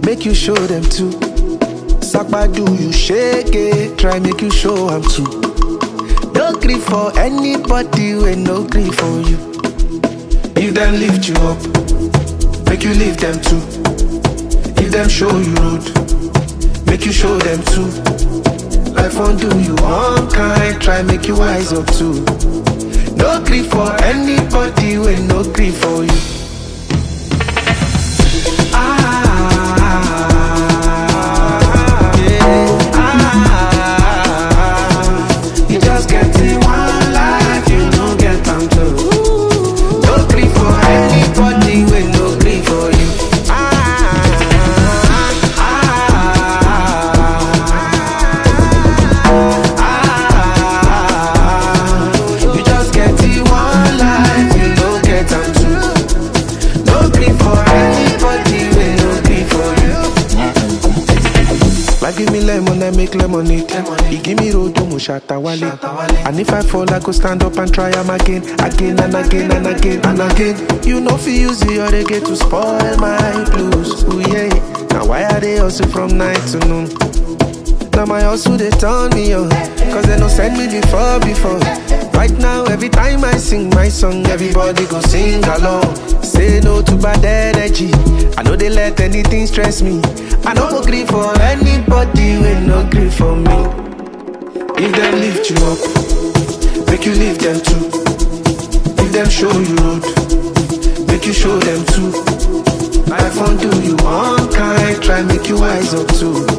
make you show them too. Sakpa do you shake it, try make you show I'm too. No grief for anybody when no grief for you. If them lift you up, make you lift them too. If them show you road, make you show them too. Life won't do you unkind, try make you wise up too. No grief for anybody when no grief for you. You just get it one life, you don't get time to. No grief for anybody when no grief for you. You just get it one life, you don't get time to. No grief for anybody when no grief for you. Life give me lemon, I make lemonade. He give me road to Mushatawale. And if I fall, I go stand up and try am again, again and again and again and again. You know fi use the other get to spoil my blues. Ooh yeah. Now why are they hustle from night to noon? Now my hustle they turn me on, cause they no send me before. Right now every time I sing my song, everybody go sing along. Say no to bad energy, I know they let anything stress me. I no go grieve for anybody when no grieve for me. If them lift you up, make you lift them too. If them show you road, make you show them too. Life won't do you unkind, try make you wise up too.